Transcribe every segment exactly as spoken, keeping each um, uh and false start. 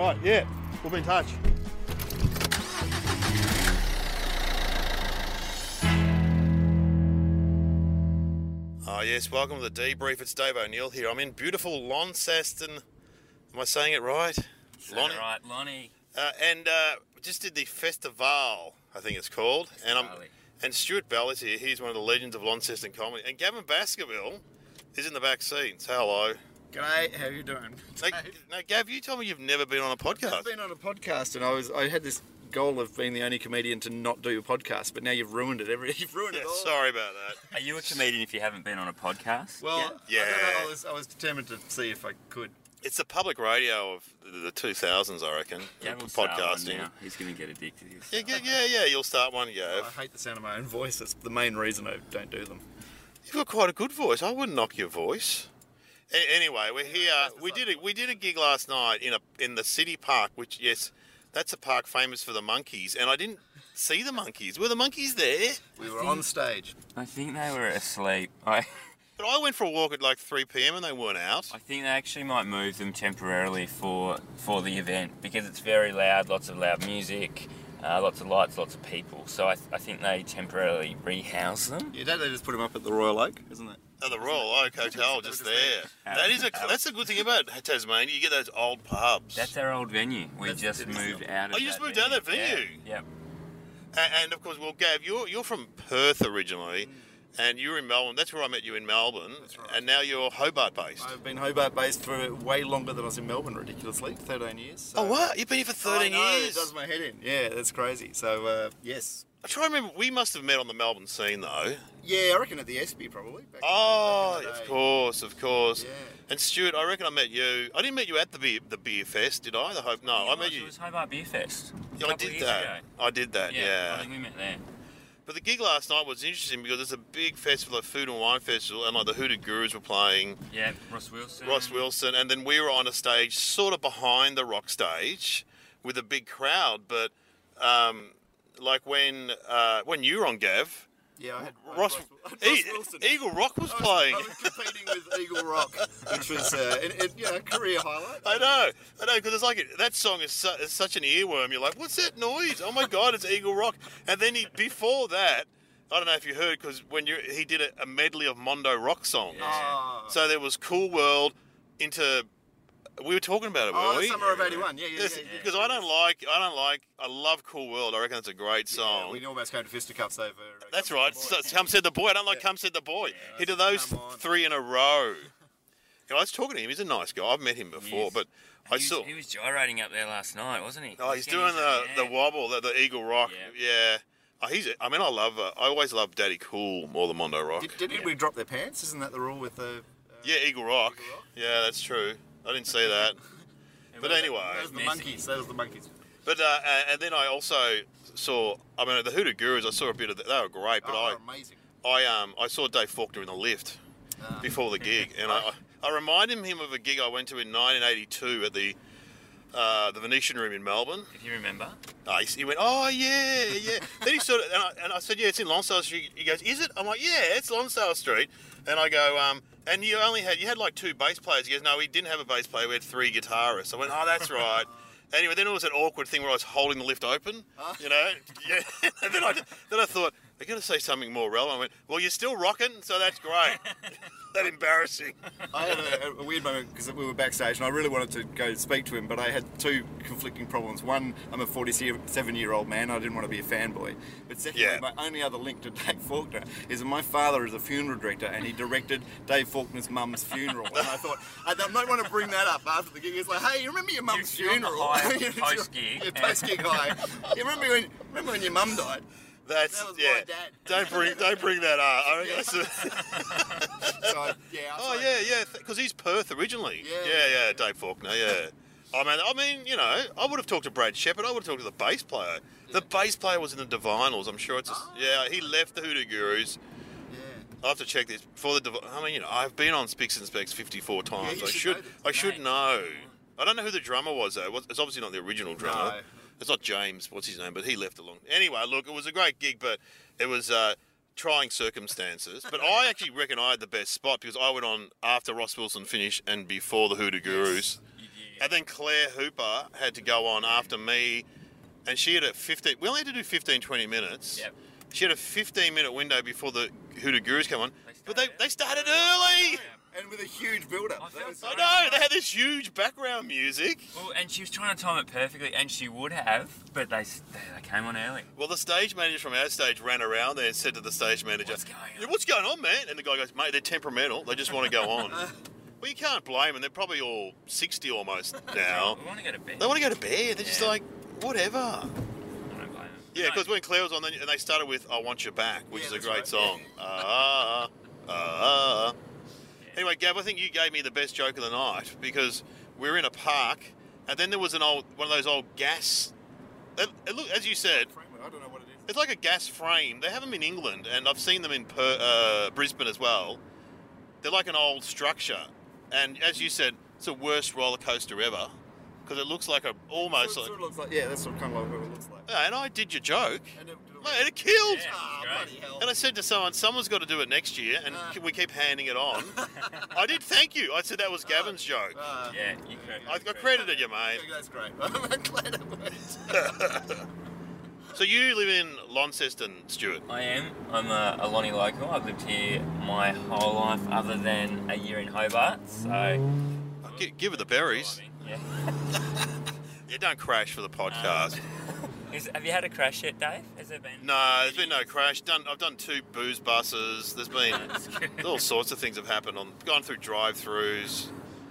right, yeah, we'll be in touch. Oh yes, welcome to the debrief. It's Dave O'Neill here. I'm in beautiful Launceston. Am I saying it right? Lonnie. Right, Lonnie. Uh, and uh, just did the Festival, I think it's called. And I'm and Stuart Bell is here. He's one of the legends of Launceston comedy. And Gavin Baskerville is in the back seat. Say hello. G'day, how you doing? Now, now, Gav, you told me you've never been on a podcast. I've been on a podcast, and I was I had this goal of being the only comedian to not do a podcast, but now you've ruined it. Every you've ruined yeah, it all. Sorry about that. Are you a comedian if you haven't been on a podcast? Well, yeah, I, don't know, I was I was determined to see if I could. It's the public radio of the two thousands, I reckon. Podcasting. Now. He's going to get addicted. Yeah, yeah, yeah, yeah. You'll start one, Gav. Well, I hate the sound of my own voice. That's the main reason I don't do them. You've got quite a good voice. I wouldn't knock your voice. A- anyway, we're here. We did a, we did a gig last night in a in the city park, which yes, that's a park famous for the monkeys. And I didn't see the monkeys. Were the monkeys there? We were on stage. I think they were asleep. I. But I went for a walk at like three p.m. and they weren't out. I think they actually might move them temporarily for for the event because it's very loud, lots of loud music, uh, lots of lights, lots of people. So I, th- I think they temporarily rehouse them. Yeah, don't they just put them up at the Royal Oak, isn't it? Oh, the Royal Oak Hotel, just there. That is a that's a good thing about Tasmania. You get those old pubs. That's our old venue. We That's, just moved out of. Oh, you just that moved out of that venue. Yeah. Yep. And, and of course, well, Gav, you're you're from Perth originally. Mm. And you were in Melbourne. That's where I met you in Melbourne. That's right. And now you're Hobart based. I've been Hobart based for way longer than I was in Melbourne, ridiculously, thirteen years. So. Oh, what? You've been here for thirteen I know, years? It does my head in. Yeah, that's crazy. So, uh, yes. I try to remember, we must have met on the Melbourne scene though. Yeah, I reckon at the S B probably. Back Oh, in the, back in the of course, of course. Yeah. And Stuart, I reckon I met you. I didn't meet you at the beer, the beer fest, did I? The Hope. No, Yeah, I met it you. It was Hobart Beer Fest. Yeah, I did that. Ago. I did that. Yeah, Yeah. I think we met there. But the gig last night was interesting because it's a big festival, a food and wine festival, and like the Hoodoo Gurus were playing. Yeah, Ross Wilson. Ross Wilson, and then we were on a stage, sort of behind the rock stage, with a big crowd. But um, like when uh, when you were on, Gav, Yeah, I had Ross, Ross, Ross e- Wilson. Eagle Rock was I was, playing. I was competing with Eagle Rock, which was uh, an, an, you know, career highlight. I know, I know, because it's like that song is, su- is such an earworm. You're like, what's that noise? Oh my God, it's Eagle Rock. And then he before that. I don't know if you heard, because when you he did a, a medley of Mondo rock songs. Yeah. Oh. So there was Cool World into. We were talking about it, Oh, weren't we? Summer of eighty-one. Yeah, yeah, yeah. yeah, Because yeah. I don't like, I don't like, I love Cool World. I reckon it's a great song. Yeah, we almost came to fisticuffs over. Uh, That's Come right. Said the Boy. So, Come Said the Boy. I don't like Yeah. Come Said the Boy. Yeah, he did that's- those come on. three in a row. You know, I was talking to him. He's a nice guy. I've met him before, Yes. but He I was, saw. he was gyrating up there last night, wasn't he? Oh, he's Getting doing the, into- the wobble, the, the Eagle Rock. Yeah. Yeah. Oh, he's. I mean, I love. Uh, I always love Daddy Cool more than Mondo Rock. Did, did Yeah. we drop their pants? Isn't that the rule with the? Uh, yeah, Eagle Rock. Eagle Rock? Yeah, that's true. I didn't see that. But anyway, That was the Messy. monkeys. That was the monkeys. but uh, and then I also saw. I mean, the Hoodoo Gurus. I saw a bit of. The, they were great, but oh, I. they're amazing. I um I saw Dave Faulkner in the lift Ah. before the gig, and I I reminded him of a gig I went to in nineteen eighty-two at the uh, the Venetian Room in Melbourne. If you remember. Uh, he, he went, oh yeah, yeah. Then he sort of and I, and I said, yeah, it's in Lonsdale Street. He goes, is it? I'm like, yeah, it's Lonsdale Street. And I go, um, and you only had you had like two bass players. He goes, no, we didn't have a bass player. We had three guitarists. I went, oh, that's right. Anyway, then it was an awkward thing where I was holding the lift open, you know. Yeah. And then I then I thought, I got to say something more relevant. I went, well, you're still rocking, so that's great. That embarrassing. I had a, a weird moment because we were backstage and I really wanted to go speak to him, but I had two conflicting problems. One, I'm a forty-seven-year-old man. I didn't want to be a fanboy. But secondly, Yeah. my only other link to Dave Faulkner is that my father is a funeral director and he directed Dave Faulkner's mum's funeral. And I thought, I don't want to bring that up after the gig. It's like, hey, you remember your mum's You're on the funeral? high post-gig. Yeah, post-gig high. You remember when, remember when your mum died? That's That was yeah. my dad. Don't bring don't bring that up. I reckon that's a, So, I- yeah, I oh was yeah, like, yeah, because he's Perth originally. Yeah. yeah, yeah. Dave Faulkner. Yeah. I mean, I mean, you know, I would have talked to Brad Shepherd. I would have talked to the bass player. The bass player was in the Divinals. I'm sure it's. A, Oh. Yeah, he left the Hoodoo Gurus. Yeah. I have to check this before the. Divi- I mean, you know, I've been on Spicks and Specs fifty-four times. you I should should. know this. I should Mate. know. I don't know who the drummer was though. It's obviously not the original drummer. No. It's not James. What's his name? But he left along. Anyway, look, it was a great gig, but it was uh, trying circumstances. But I actually reckon I had the best spot because I went on after Ross Wilson finished and before the Hoodoo Gurus. You did, And then Claire Hooper had to go on after me, and she had a fifteen. We only had to do fifteen, twenty minutes. Yep. She had a fifteen minute window before the Hoodoo Gurus come on, They but they started they started early. And with a huge build-up. I That felt was- I know, they had this huge background music. Well, and she was trying to time it perfectly, and she would have, but they they, they came on early. Well, the stage manager from our stage ran around there and said to the stage manager, What's going on? "Yeah, what's going on, man?" And the guy goes, "Mate, they're temperamental. They just want to go on." Well, you can't blame them. They're probably all sixty almost now. We want to go to bed. They want to go to bed. They're just Yeah. like, whatever. I don't blame them. Yeah, No, because when Claire was on, and they started with "I Want You Back," which Yeah, is a that's great right. song. Ah, ah, ah. Anyway, Gav, I think you gave me the best joke of the night because we were in a park, and then there was an old one of those old gas. It, it look, as you said, Framework, I don't know what it is. it's like a gas frame. They have them in England, and I've seen them in per, uh, Brisbane as well. They're like an old structure, and as you said, it's the worst roller coaster ever because it looks like a almost Sort, like. sort of looks like, yeah, that's sort of kind of like what it looks like. Yeah, and I did your joke, And it, did it mate, it killed. Yeah. Ah, Great. bloody hell. And I said to someone, someone's got to do it next year, and Ah. we keep handing it on. I did thank you. I said that was Gavin's joke. Ah, Yeah, you could. I, I credited you, mate. yeah, that's great. I'm glad it worked. So you live in Launceston, Stuart. I am. I'm a, a Lonnie local. I've lived here my whole life, other than a year in Hobart. So. G- give it the berries. Yeah. Yeah, don't crash for the podcast. Is, have you had a crash yet, Dave? Has there been? No, there's been no crash. Done. I've done two booze buses. There's been That's good. all sorts of things have happened. On gone through drive-throughs.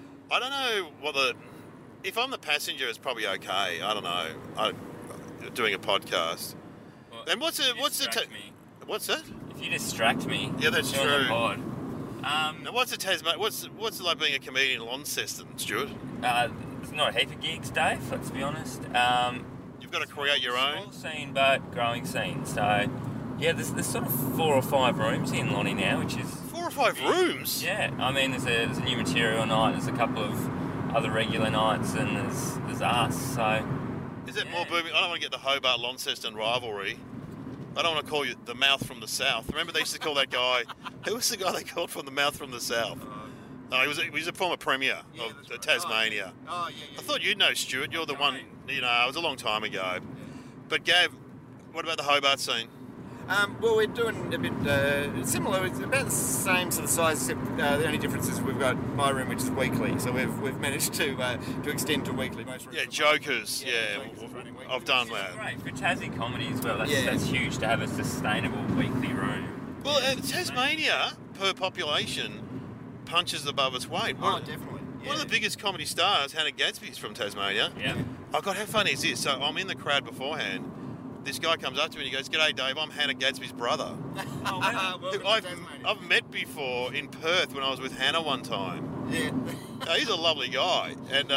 I don't know what the. If I'm the passenger, it's probably okay. I don't know. I, doing a podcast. Well, And what's if it? you What's the? distract Ta- me, what's that? if you distract me, Yeah, that's doing the true. pod, um, Now, what's the Tasman? What's what's it like being a comedian in Launceston, Stuart? uh, there's not a heap of gigs, Dave. Let's be honest. Um, You've got to create your own. Small scene, but growing scene. So, yeah, there's, there's sort of four or five rooms in Lonnie now, which is Four or five rooms. yeah. I mean, there's a, there's a new material night. There's a couple of other regular nights, and there's there's us. So, Is it Yeah. more booming? I don't want to get the Hobart Launceston rivalry. I don't want to call you the mouth from the south. Remember they used to call that guy. Who was the guy they called from the mouth from the south? No, he was a, he was a former premier Yeah, of that's uh, right. Tasmania. Oh, yeah, yeah. I thought you'd know, Stuart. You're the No. one. You know, it was a long time ago. But Gav, what about the Hobart scene? Um, well, we're doing a bit uh, similar. It's about the same sort of size, except uh, the only difference is we've got my room, which is weekly. So we've we've managed to uh, to extend to weekly. Most rooms Yeah, are Jokers. Yeah, Yeah, Jokers is running weekly, I've done which is that. great for Tassie comedy as well. That's, Yeah. that's huge to have a sustainable weekly room. Well, uh, Tasmania per population punches above its weight. Oh, One, definitely. one of the biggest comedy stars, Hannah Gadsby's from Tasmania. Yeah. Oh God, how funny is this? So I'm in the crowd beforehand. This guy comes up to me and he goes, "G'day, Dave. I'm Hannah Gadsby's brother, Oh, wow. Welcome who to I've, Tasmania. I've met before in Perth when I was with Hannah one time. Yeah. Uh, he's a lovely guy, and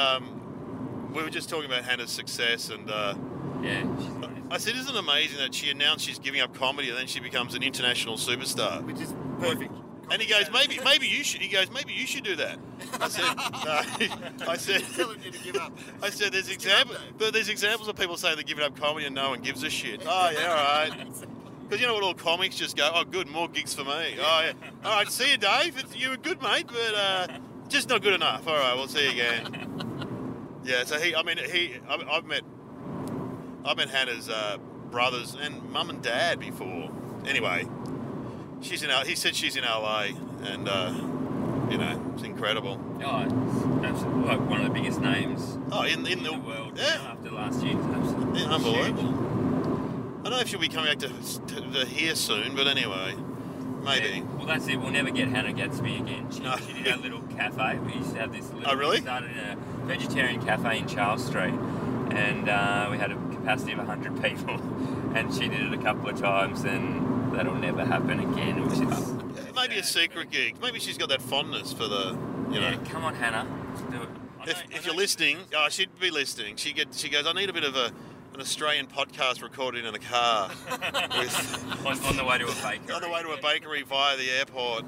um, we were just talking about Hannah's success. And uh, Yeah. She's nice. I said, "Isn't it amazing that she announced she's giving up comedy and then she becomes an international superstar?" Which is perfect. And he goes, "Maybe, maybe you should." He goes, "Maybe you should do that." I said, "No." I said, Telling you to give up. I said, "There's Just give up, examples, Dave. but there's examples of people saying they're giving up comedy and no one gives a shit." Oh yeah, all right. Because you know what, all comics just go, "Oh, good, more gigs for me." Oh yeah, all right. See you, Dave. It's, you were good, mate, but uh, just not good enough. All right, we'll see you again. Yeah. So he, I mean, he, I've, I've met, I've met Hannah's uh, brothers and mum and dad before. Anyway, she's in. L- He said she's in L A, and uh, you know, it's incredible. Oh, it's absolutely like one of the biggest names Oh, in in in the, the world now yeah. after last year. It's absolutely Yeah, unbelievable. huge. I don't know if she'll be coming back to, to, to here soon, but anyway, maybe. Yeah. Well, that's it. We'll never get Hannah Gadsby again. She, No. she did our little cafe. We used to have this little... Oh, really? We started a vegetarian cafe in Charles Street, and uh, we had a capacity of one hundred people, and she did it a couple of times, and that'll never happen again, which is... Maybe a secret gig. Maybe she's got that fondness for the, you Yeah, know. come on, Hannah. Let's do it. I If, know- I if know you're listening, oh, she'd be listening. She get she goes, "I need a bit of a an Australian podcast recorded in a car with, on, on the way to a bakery. on the way to a bakery via the airport."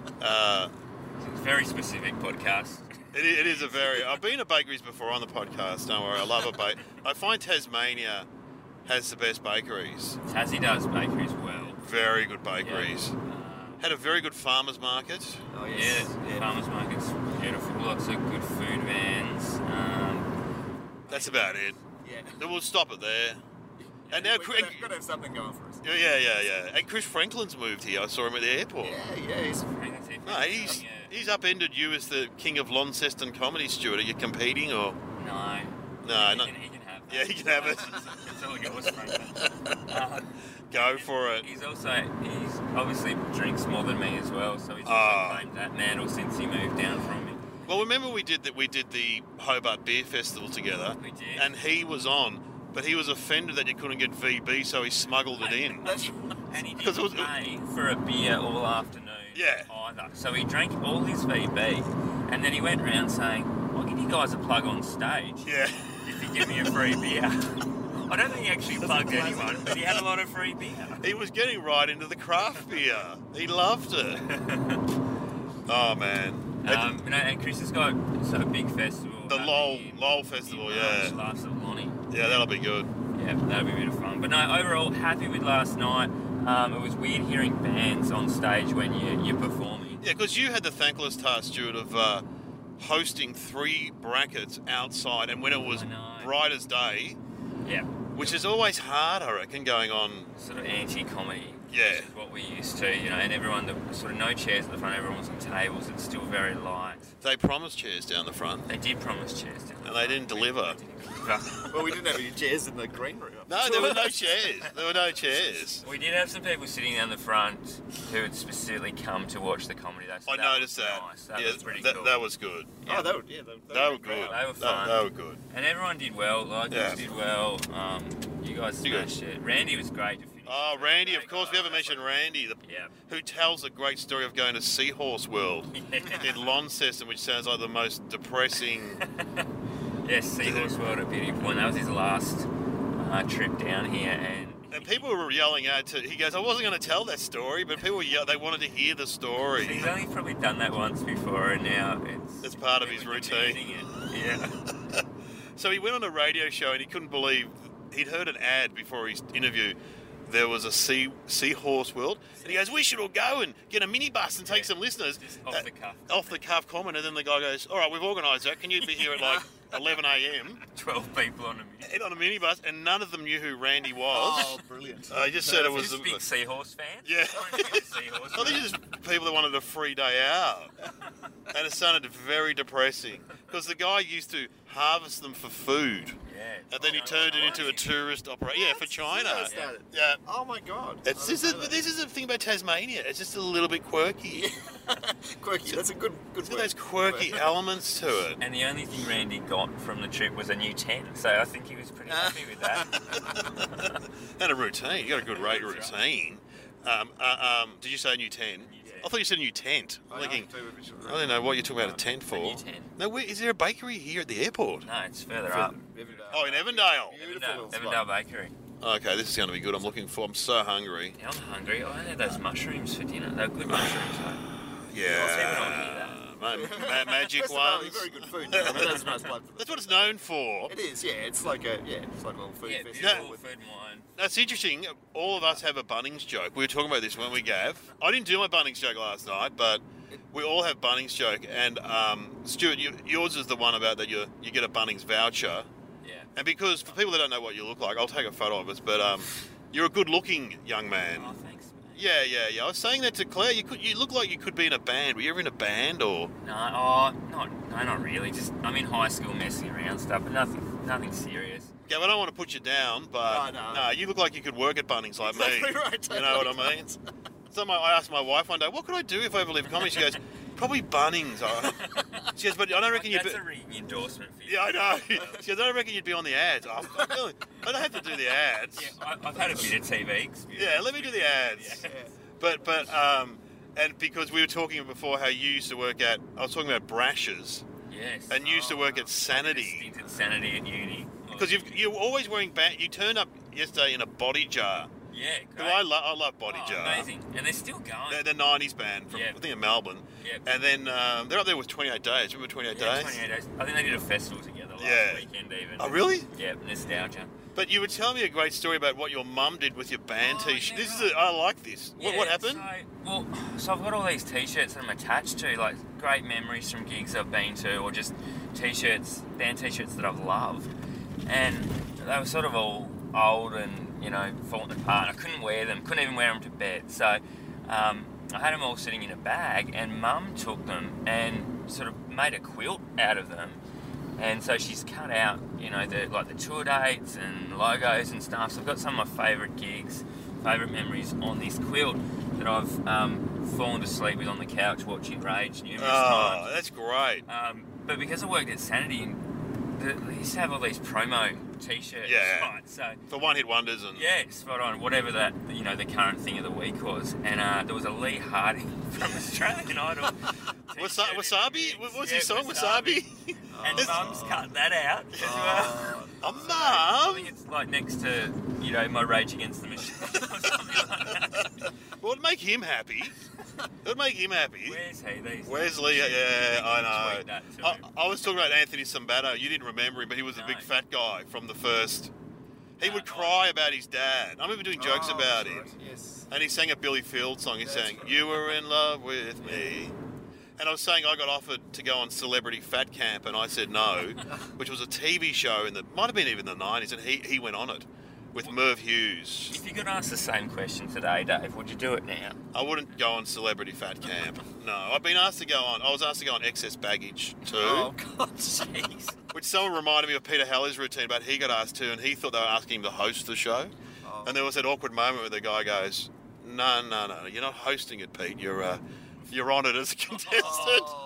Uh, It's a very specific podcast. it, i- it is a very. I've been to bakeries before on the podcast. Don't worry, I love a bake. I find Tasmania has the best bakeries. Tassie does bakeries well. Very good bakeries. Yeah. Uh, Had a very good farmers market. Oh, Yeah, yes. the farmers market's beautiful. Lots of good food vans. Um, That's about it. Yeah. Then we'll stop it there. And now, We've Chris- got to, got to have something going for us. Yeah, yeah, yeah, yeah. And Chris Franklin's moved here. I saw him at the airport. Yeah, yeah. He's, No, he's he's upended you as the king of Launceston comedy, Stuart. Are you competing or? No. No, he, no. Can, he can have that. Yeah, he can have it. It's all yours, Franklin. Uh, Go for it. He's also, he's obviously drinks more than me as well, so he's also Ah. claimed that mantle since he moved down from me. Well, remember we did that. We did the Hobart Beer Festival together, We did. and he was on, but he was offended that you couldn't get V B, so he smuggled it in. that's right. And he 'Cause it didn't was- pay for a beer all afternoon Yeah. either. So he drank all his V B, and then he went around saying, I'll give you guys a plug on stage Yeah. if you give me a free beer. I don't think he actually plugged anyone, but he had a lot of free beer. He was getting right into the craft beer. He loved it. Oh man. Um, you know, and Chris has got so a big festival. The up Lowell in- Lowell Festival, in yeah. March, Laughs at Lonnie. Yeah, that'll be good. Yeah, that'll be a bit of fun. But no, overall, happy with last night. Um, it was weird hearing bands on stage when you, you're performing. Yeah, because you had the thankless task, Stuart, of uh, hosting three brackets outside, and when it was I know. bright as day, Yeah. which is always hard, I reckon, going on. Sort of anti-comedy. Yeah. Which is what we used to, you know, and everyone, the, sort of no chairs at the front, everyone's on tables. It's still very light. They promised chairs down the front, They did promise chairs down and they didn't deliver. Well, we didn't have any chairs in the green room. No, there were no chairs. There were no chairs. We did have some people sitting down the front who had specifically come to watch the comedy. Though, so I that noticed was that. Nice. That yeah, was pretty that, cool. that was good. Oh, they were, yeah, they, they, They were great. good. They were They- fun. They, were good. And everyone did well. Like, Yeah. did well. Um, you guys You smashed it. Randy was great to finish. Oh, Randy, of course, we haven't mentioned Randy, the, Yeah. who tells a great story of going to Seahorse World Yeah. in Launceston, which sounds like the most depressing. Yes, Seahorse World at Beauty Point. That was his last uh, trip down here, and And people were yelling out to. He goes, "I wasn't going to tell that story," but people were yell, they wanted to hear the story. he's only probably done that once before, and now it's It's part of his people routine. demanding it. Yeah. So he went on a radio show and he couldn't believe he'd heard an ad before his interview. There was a sea Seahorse World, and he goes, "We should all go and get a minibus and take Yeah. some listeners." Just off Uh, the cuff. Off the cuff comment, and then the guy goes, "All right, we've organised that. Can you be here at like eleven a.m. Twelve people on a minute. and on a minibus?" And none of them knew who Randy was. Oh, brilliant. I just said it was. Just a- big seahorse fan. Yeah. Seahorse. I think it's just people that wanted a free day out. And it sounded very depressing. Because the guy used to harvest them for food. Yeah. And then he turned it into a tourist operation. Yeah, for China. That's how it started. Yeah. Oh my god. It's, I this, didn't is, know this is the thing about Tasmania. It's just a little bit quirky. that. Quirky. That's a good good It's got word. those quirky elements to it. And the only thing Randy got from the trip was a new tent, so I think he was pretty happy with that. And a routine. You got a good rate That's routine. Um, uh, um, did you say a new tent? tent. I thought you said a new tent. I'm I know, thinking, too, we should- I don't know what you're talking about a tent for. new tent. No, where, is there a bakery here at the airport? No, it's further up. Evandale. Oh, in Evandale. Beautiful little Evandale, spot. Evandale Bakery. Okay, this is going to be good. I'm looking for. I'm so hungry. Yeah, I'm hungry. I had those mushrooms for dinner. They're good mushrooms, though. Yeah, see what I hear ma- ma- magic First of all, ones. Very good food. I mean, that's a nice plug. That's what it's known for. It is, yeah. It's like a yeah. It's like a little food Yeah, festival. beautiful with, food and wine. That's interesting. All of us have a Bunnings joke. We were talking about this, weren't we, Gav? I didn't do my Bunnings joke last night, but we all have Bunnings joke. And um, Stuart, you, yours is the one about that you you get a Bunnings voucher. Yeah. And because for people that don't know what you look like, I'll take a photo of us. But um, you're a good-looking young man. Oh, thanks, mate. Yeah, yeah, yeah. I was saying that to Claire. You could, you look like you could be in a band. Were you ever in a band or? No, oh, not, no, not really. Just I'm in high school messing around stuff, but nothing, nothing serious. Yeah, I don't want to put you down, but No, no. no, you look like you could work at Bunnings like Exactly me. right, You know what totally. I mean? So my, I asked my wife one day, "What could I do if I ever leave comedy?" She goes, "Probably Bunnings." I- She goes, "But I don't reckon you'd." That's Be... a ringing endorsement for you. Yeah, I know. She goes, "I don't reckon you'd be on the ads." Oh, I'm really- I don't have to do the ads. Yeah, I, I've had a bit of T V experience. Yeah, let me do the ads. Yeah. But but um, and because we were talking before how you used to work at, I was talking about Brashers, Yes. and you used to work at Sanity. I did a stint at Sanity at uni. Because you've, you're always wearing ba- you turned up yesterday in a body jar. Yeah, Who great. I love. I love body oh, jar. Amazing. And they're still going. They're the nineties band from Yeah. I think in Melbourne. Yep. And then um, they're up there with twenty-eight days. Remember twenty-eight yeah, days? twenty-eight days. I think they did a festival together last Yeah. weekend even. Oh really? Yeah, nostalgia. But you were telling me a great story about what your mum did with your band Oh, T-shirt. yeah, This is right. a, I like this. What, what Yeah, happened? So, well, so I've got all these T-shirts that I'm attached to, like great memories from gigs I've been to, or just T-shirts, band T-shirts that I've loved, and they were sort of all old and you know falling apart. And I couldn't wear them, couldn't even wear them to bed. So um, I had them all sitting in a bag, and Mum took them and sort of made a quilt out of them. And so she's cut out, you know, the like the tour dates and logos and stuff. So I've got some of my favourite gigs, favourite memories on this quilt that I've um, fallen to sleep with on the couch watching Rage numerous Oh, times. that's great. Um, but because I worked at Sanity, and the, they used to have all these promo T-shirts, Yeah. right? So For one-hit wonders and... yeah, spot on. Whatever that, you know, the current thing of the week was, and uh, there was a Lee Harding from Australian Idol. Wasa- t-shirt in Wasabi? the mix. What was Yeah, his song? Wasabi? And Mum's cut that out as well. Oh, I Mum! think it's like next to, you know, my Rage Against the Machine or something like that. Well, it'd make him happy. It'd make him happy. Where's he these Where's days? Lee? Yeah, You I can know. tweet that to I, him. I was talking about Anthony Sambato. You didn't remember him, but he was a big No. fat guy from the first. He No, would no. cry about his dad. I remember doing jokes Oh, about that's him. right, Yes. And he sang a Billy Field song. He That's sang, right. "You were in love with me." And I was saying I got offered to go on Celebrity Fat Camp, and I said no, which was a T V show in the might have been even the nineties, and he he went on it with Merv Hughes. If you could ask the same question today, Dave, would you do it now? I wouldn't go on Celebrity Fat Camp. No, I've been asked to go on. I was asked to go on Excess Baggage too. Oh, God. Jeez. Which someone reminded me of Peter Halley's routine, but he got asked too, and he thought they were asking him to host the show. Oh. And there was that awkward moment where the guy goes, "No, no, no, you're not hosting it, Pete. You're uh, you're on it as a contestant." Oh.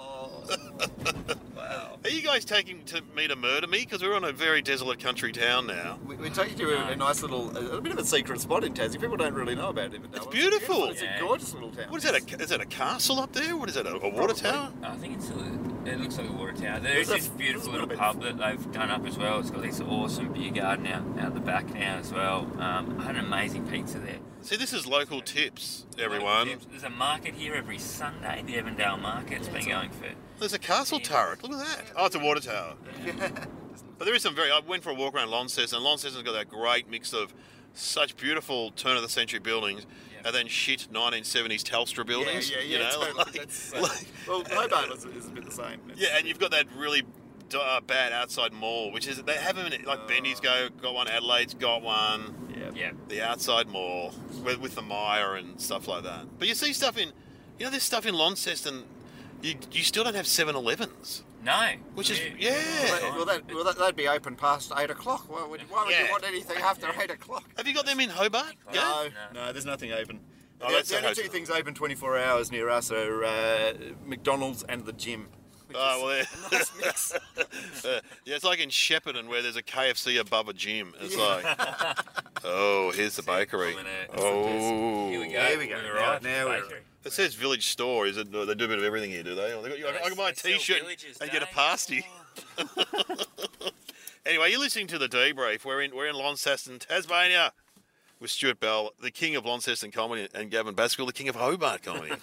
Wow. Are you guys taking to me to murder me? Because we're on a very desolate country town now. We, we take you to a, a nice little, a, a bit of a secret spot in Tassie. People don't really know about it. It's beautiful. It's Yeah. a gorgeous little town. What is that? A, is that a castle up there? What is that? A, a water Probably. tower? I think it's a, it looks like a water tower. There's There's this a- beautiful there's a little little pub that they've done up as well. It's got this awesome beer garden out, out the back now as well. Um, I had an amazing pizza there. See, this is local tips, everyone. There's a market here every Sunday. The Evandale Market's been going for... There's a castle turret. Look at that. Oh, it's a water tower. But there is some very. I went for a walk around Launceston, and Launceston's got that great mix of such beautiful turn of the century buildings, Yeah. and then shit nineteen seventies Telstra buildings. Yeah, yeah, yeah. You know, totally. like- That's, uh, like- well, Hobart is, is a bit the same. It's- yeah, and you've got that really d- uh, bad outside mall, which is they have them in like Oh. Benny's go got one, Adelaide's got one, Yeah. Yeah. the outside mall with, with the Myer and stuff like that. But you see stuff in, you know, there's stuff in Launceston. You you still don't have seven elevens. No. Which is- Yeah. yeah. Well, that, well, that, well that, that'd be open past eight o'clock. Why would, why would Yeah. you want anything after eight o'clock? Have you got them in Hobart? Yeah. No, No. no, there's nothing open. Oh, the that's the a only hotel. two things open twenty-four hours near us are uh, McDonald's and the gym. which Oh, well, is yeah. a nice mix. Uh, yeah, it's like in Shepparton where there's a K F C above a gym. It's Yeah. like, oh, here's the bakery. Oh, Here we go. There we go. We're Now- right. now we're- Bakery. It says village store. Is it? They do a bit of everything here, do they? Or they got, you, I can buy a They sell T-shirt villages, and get a Dave. pasty. Anyway, you're listening to the debrief. We're in we're in Launceston, Tasmania, with Stuart Bell, the king of Launceston comedy, and Gavin Basquill, the king of Hobart comedy.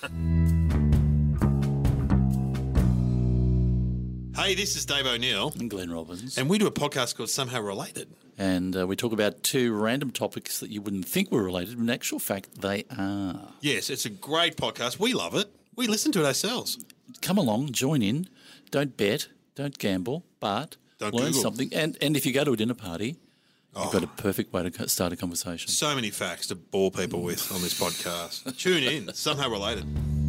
Hey, this is Dave O'Neill, and Glenn Robbins. and we do a podcast called Somehow Related. And uh, we talk about two random topics that you wouldn't think were related, but in actual fact, they are. Yes, it's a great podcast. We love it. We listen to it ourselves. Come along, join in. Don't bet, don't gamble, but Don't learn Google. something. And, and if you go to a dinner party, you've got a perfect way to co- start a conversation. So many facts to bore people with on this podcast. Tune in. Somehow Related.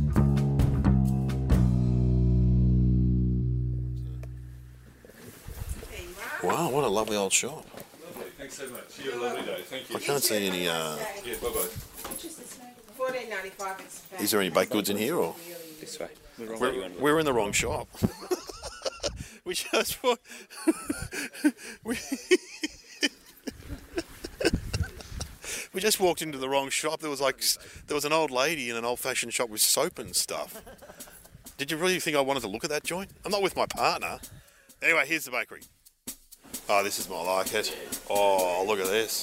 Wow, what a lovely old shop. Thanks so much. You have a lovely day. Thank you. I can't see any. Uh, Yeah, bye bye. Fourteen ninety five. is there any baked goods in here, or This way. We're wrong. we're, we're in the wrong shop? we just wa- we we just walked into the wrong shop. There was like s- there was an old lady in an old-fashioned shop with soap and stuff. Did you really think I wanted to look at that joint? I'm not with my partner. Anyway, here's the bakery. Oh, this is more like it. Oh, look at this.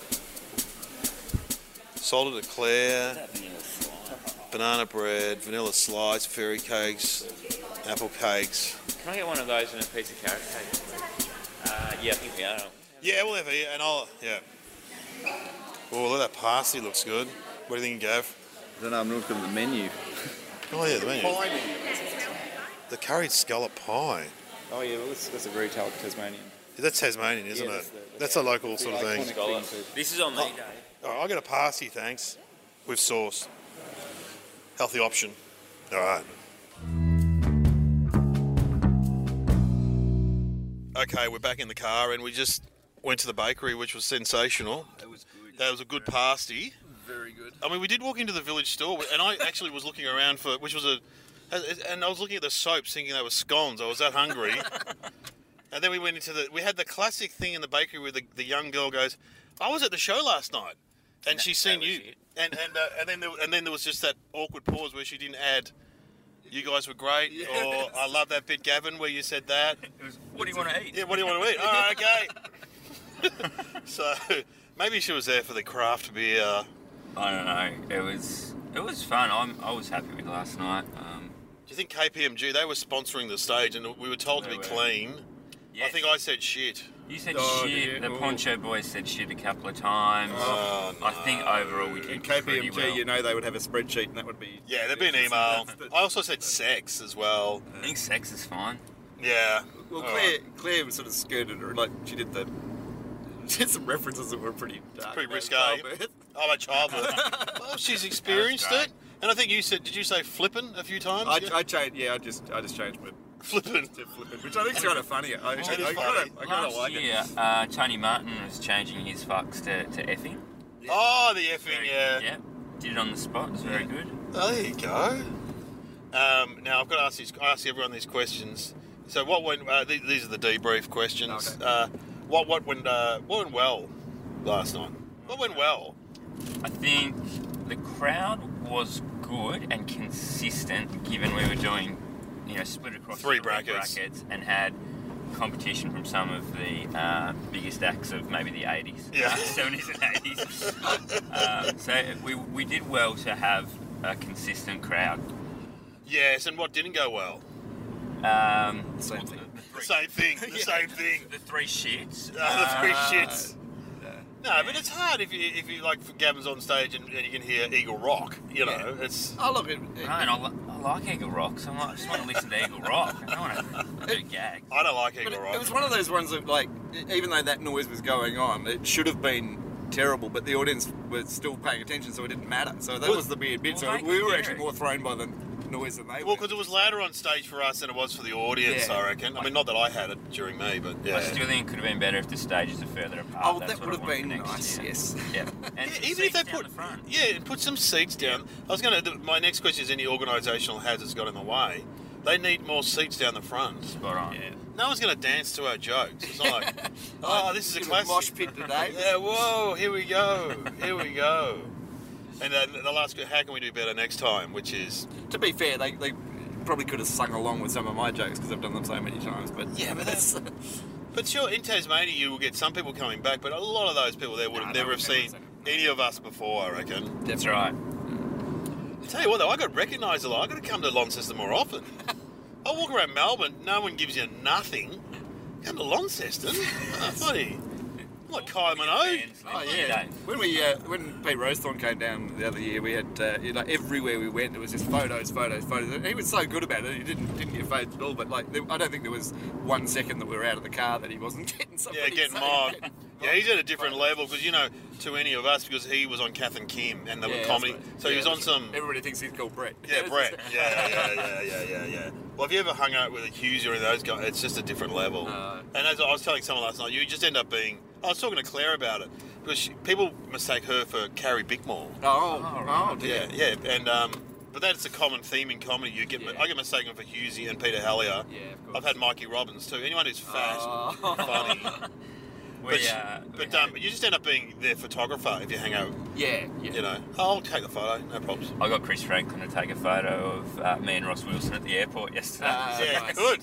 Salted eclair, banana bread, vanilla slice, fairy cakes, apple cakes. Can I get one of those and a piece of carrot cake? Uh, yeah, I think we are. Yeah, we'll have it, and I'll yeah. Oh, look, that pasty looks good. What do you think, Gav? I don't know, I'm looking at the menu. Oh yeah, the menu. The curried scallop pie. Oh yeah, well that's, that's a very Tal- Tasmanian. That's Tasmanian, isn't Yeah, it? that's the- That's a local sort of The thing. iconic thing to- This is on me, Dave. All right, I'll get a pasty, thanks, with sauce. Healthy option. All right. Okay, we're back in the car, and we just went to the bakery, which was sensational. That was good. That was a good pasty. Very good. I mean, we did walk into the village store, and I actually was looking around for, which was a, and I was looking at the soaps, thinking they were scones. I was that hungry. And then we went into the, we had the classic thing in the bakery where the, the young girl goes, I was at the show last night, and she's seen was you. it. And and uh, and then there, and then there was just that awkward pause where she didn't add, you guys were great, Yes. or I love that bit, Gavin, where you said that. It was, what do you want to eat? Yeah, what do you want to eat? All right, okay. So maybe she was there for the craft beer. I don't know. It was it was fun. I'm I was happy with last night. Um, Do you think K P M G, they were sponsoring the stage and we were told to They be were. clean? I yes. think I said shit. You said Oh, shit. yeah. The Oh. Poncho Boys said shit a couple of times. Oh, I think no. overall we did In K P pretty M G, well. you know they would have a spreadsheet and that would be... Yeah, there'd be an email. I also said sex as well. I think sex is fine. Yeah. Well, All Claire, right. Claire was sort of skirted her, like she did the... She did some references that were pretty dark. Pretty about risque. childbirth. Oh, about childbirth. Well, she's experienced great. it. And I think you said, did you say flippin' a few times? I, Yeah. I changed, yeah, I just, I just changed my Flippin'. to flippant, which I think is kind of funny. I, is I, I, funny. kind of, I kind of Last like year, it. uh, Tony Martin was changing his fucks to, to effing. Oh, the effing, yeah. Yeah. Did it on the spot. It was very good. Oh, there you go. Um, now, I've got to ask, these, I ask everyone these questions. So what went, uh, th- these are the debrief questions. Okay. Uh, what, what, went, uh, what went well last night? What went well? I think the crowd was good and consistent, given we were doing, you know, split across Three the brackets. brackets and had competition from some of the uh, biggest acts of maybe the eighties, Yeah. seventies and eighties. uh, so we, we did well to have a consistent crowd. Yes, and what didn't go well? Um, Same thing. The same thing. The same thing. the three shits. Uh, the three Uh, shits. No, but it's hard if you if you like Gavin's on stage and, and you can hear Eagle Rock. You know, it's Oh, look, it, it, No, and I, li- I like Eagle Rock, so I'm like, I just want to listen to Eagle Rock. I don't want to do gag. I don't like but Eagle it, Rock. it was one of those ones that, like, even though that noise was going on, it should have been terrible, but the audience was still paying attention, so it didn't matter. So that Well- was the weird bit. well, so they we could were hear actually it. more thrown by the noise than they Well, were. because it was louder on stage for us than it was for the audience, Yeah. I reckon. I mean, not that I had it during me, but yeah. I still think it could have been better if the stages are further apart. Oh, That's that what would I have want been for next nice, year. yes. Yeah, and Yeah, some even if they seats down put the front. yeah, and put some seats down. I was going to. My next question is: any organisational hazards got in the way? They need more seats down the front. Spot on. Yeah. No one's going to dance to our jokes. It's not like, oh, this is a Bit of classic. mosh pit today. Yeah, whoa, here we go, here we go. And uh, the last, how can we do better next time? Which is, To be fair, they, they probably could have sung along with some of my jokes because I've done them so many times. But Yeah, but that's but sure, in Tasmania you will get some people coming back, but a lot of those people there would No, have they never would have never seen seen any of us before, I reckon. That's right. I tell you what though, I got recognised a lot. I got to come to Launceston more often. I walk around Melbourne, no one gives you nothing. Come to Launceston, oh, funny. I'm like Kylie Minogue. Fans, Oh like, yeah. you know. When we uh, when Pete Rosethorn came down the other year, we had uh, you know, everywhere we went, it was just photos, photos, photos. He was so good about it. He didn't didn't get phased at all. But like, there, I don't think there was one second that we were out of the car that he wasn't getting somebody. Yeah, getting saying- mobbed. Yeah, he's at a different level because you know, to any of us, because he was on Kath and Kim and the Yeah, comedy, that's right. so he Yeah, was on that's some. right. Everybody thinks he's called Brett. Yeah, Brett. Yeah, yeah, yeah, yeah, yeah, yeah. Well, if you ever hung out with a Hughes or any of those guys, it's just a different level. Uh, and as I was telling someone last night, you just end up being. I was talking to Claire about it because she, people mistake her for Carrie Bickmore. Oh, Oh, right. oh, dear. Yeah, yeah, and um, but that's a common theme in comedy. You get, Yeah. I get mistaken for Hughesy and Peter Hellier. Yeah, of course. I've had Mikey Robbins too. Anyone who's fat, Oh. funny. We, But, uh, we but had- um, you just end up being their photographer if you hang out. Yeah, yeah. You know, oh, I'll take the photo, no problems. I got Chris Franklin to take a photo of uh, me and Ross Wilson at the airport yesterday. Ah, yeah, nice. good.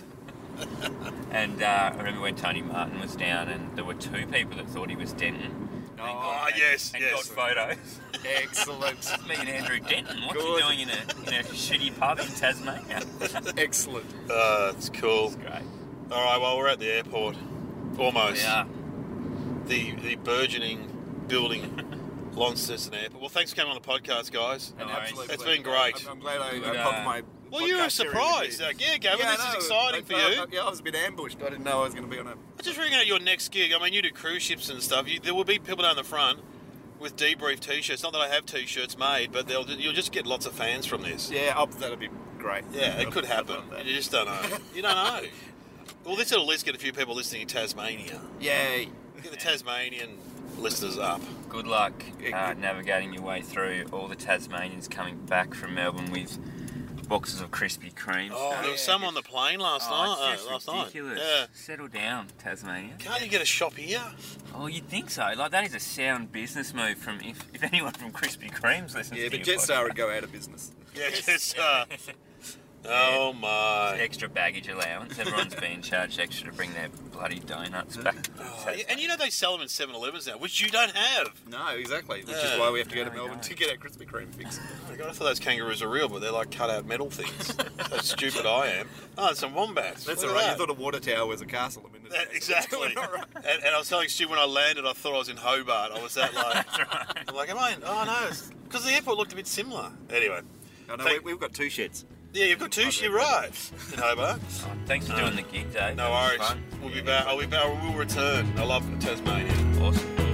And uh, I remember when Tony Martin was down, and there were two people that thought he was Denton. Oh, yes, and yes. got photos. Excellent. Me and Andrew Denton. What's Good. he doing in a, in a shitty pub in Tasmania? Excellent. Uh, it's cool. Great. All right, well, we're at the airport. Almost. Yeah. the the burgeoning building Launceston Airport. Well, thanks for coming on the podcast, guys. No An worries. absolute It's pleasure. been great. I'm, I'm glad I, Good, I uh, popped my. Well, you were podcast here surprised. in Like, yeah, Gavin, Yeah, this no, is exciting I- for I- you. I- yeah, I was a bit ambushed. I didn't know I was going to be on a. I just ringing out your next gig. I mean, you do cruise ships and stuff. You, there will be people down the front with debrief T-shirts. Not that I have T-shirts made, but they'll you'll just get lots of fans from this. Yeah, oh, that'd be great. Yeah, it I'd- could I'd happen. love that. You just don't know. You don't know. Well, this will at least get a few people listening in Tasmania. Yay. Get the Tasmanian listeners up. Good luck uh, navigating your way through all the Tasmanians coming back from Melbourne with boxes of Krispy Kremes. Oh, there was some on the plane last Oh, night. it's uh, just last ridiculous. night. Yeah. Settle down, Tasmania. Can't you get a shop here? Oh, you'd think so. Like, that is a sound business move from if, if anyone from Krispy Kreme's listens Yeah, to but your Jetstar would podcast. go out of business. Yeah, just. Uh, oh my. Extra baggage allowance. Everyone's being charged extra to bring their bloody donuts back. Oh, yeah, and you know they sell them in seven elevens now, which you don't have. No, exactly. Which Yeah. is why we have to go to No, we Melbourne don't. to get our Krispy Kreme fix. Oh my God, I thought those kangaroos are real, but they're like cut out metal things. How stupid I am. Oh, and some wombats. That's Look all at right. that. You thought a water tower was a castle a minute That- ago, so exactly. we're doing all right. and, and I was telling Stu when I landed, I thought I was in Hobart. I was that like, I'm like, am I in? Oh no, because the airport looked a bit similar. Anyway, I know, Thank- we, we've got two sheds. yeah, you've got two. You're right in Hobart. Oh, thanks for doing the gig, Dave. No That was worries. fun. We'll be back. I'll be back. We'll return. I love Tasmania. Awesome.